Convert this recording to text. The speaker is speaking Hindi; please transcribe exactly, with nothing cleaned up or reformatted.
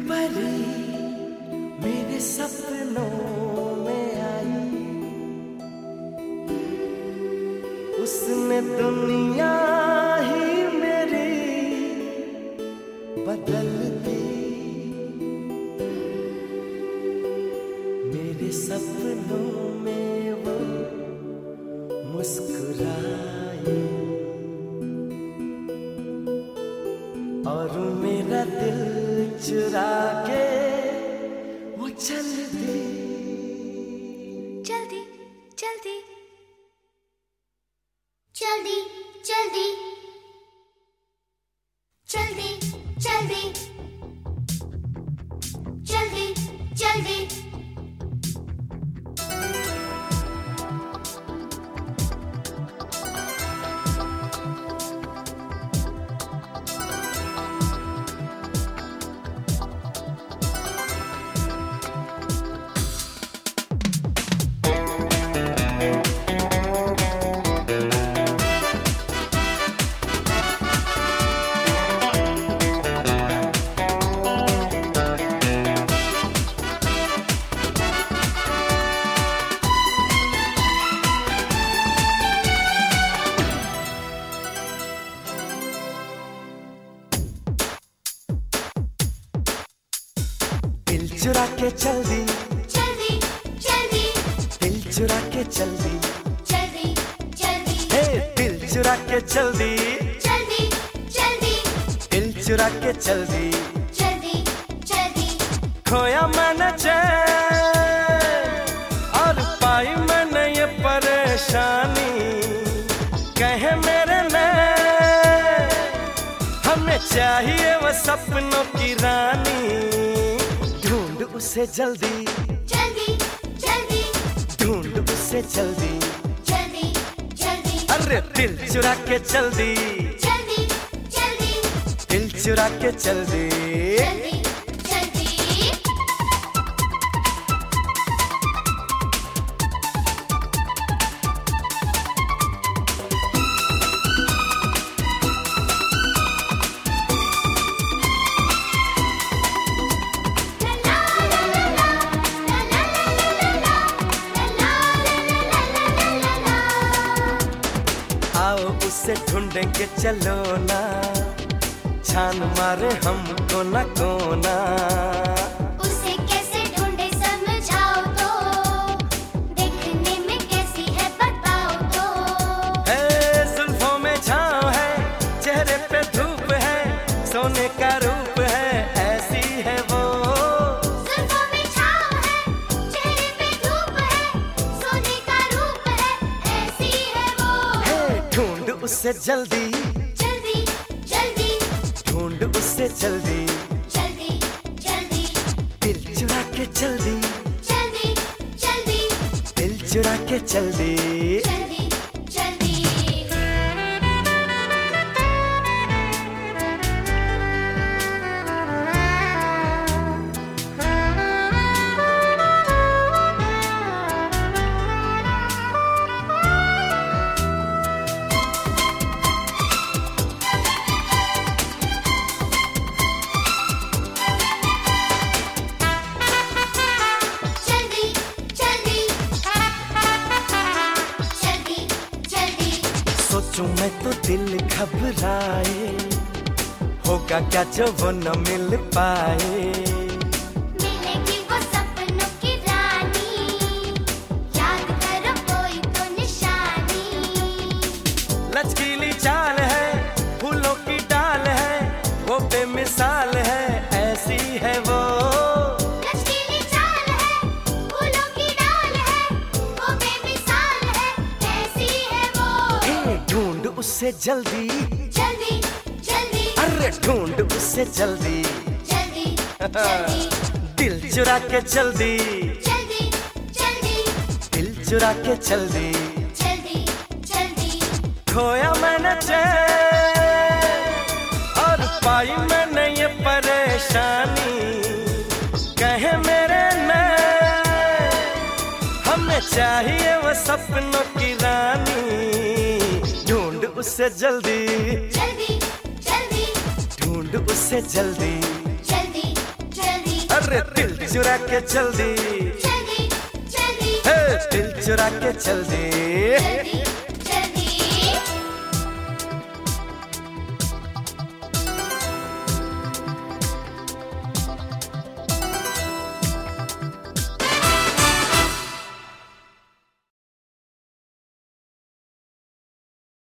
परी मेरे सपनों में आई, उसने दुनिया ही मेरी बदल दी। मेरे सपनों में वो मुस्कुराई और मेरा दिल चुरा के वो चल दी। जल्दी जल्दी जल्दी जल्दी जल्दी जल्दी जल्दी जल्दी दिल चुरा के चल दी, जल्दी जल्दी दिल चुरा के चल दी, जल्दी जल्दी हे दिल चुरा के चल दी, जल्दी जल्दी दिल चुरा के चल दी। जल्दी जल्दी खोया मैंने चैन और पाई मैंने ये परेशानी, कहे मेरे नैन हमें चाहिए वो सपनों की रानी। ढूंढ उसे जल्दी जल्दी जल्दी ढूंढ उसे जल्दी, जल्दी जल्दी अरे दिल चुरा के चल दी, जल्दी जल्दी दिल चुरा के चल दी। जल्दी जल्दी आओ उसे ढूंढेंगे चलो ना, छान मारे हमको न कोना। उसे कैसे ढूंढे समझाओ तो, देखने में कैसी है बताओ तो। है जुल्फों में छाँव है, चेहरे पे धूप है, सोने का रूप है, ऐसी है वो। जुल्फों में छाँव है, चेहरे पे धूप है, सोने का रूप है, ऐसी है वो। है ढूंढ उसे जल्दी, जल्दी जल्दी ढूंढ उसे जल्दी, जल्दी जल्दी दिल चुरा के चल दी, जल्दी जल्दी दिल चुरा के चल दी। जल्दी जल्दी जल्दी जल्दी जल्दी जल्दी सोचूं मैं तो दिल घबराए, होगा क्या जो वो न मिल पाए। मिलेगी वो सपनों की रानी, याद करो कोई तो निशानी। लचकीली चाल है, फूलों की डाल है, वो बेमिसाल है, ऐसी है वो। लचकीली चाल है, फूलों की डाल है, वो बेमिसाल है, ऐसी है वो। ए, ढूंढ उसे जल्दी, जल्दी जल्दी अरे ढूंढ उसे जल्दी, जल्दी जल्दी दिल चुरा के चल दी, जल्दी जल्दी दिल चुरा के चल दी। जल्दी जल्दी खोया मैंने चैन और पाई मैंने ये परेशानी, कहे मेरे नैन हमें चाहिए वो सपनों की रानी। ढूंढ उसे जल्दी, जल्दी जल्दी ढूंढ उसे जल्दी, जल्दी जल्दी अरे दिल चुरा के चल दी, चल दी, चल दी, हे दिल चुरा के चल दी। चल दी।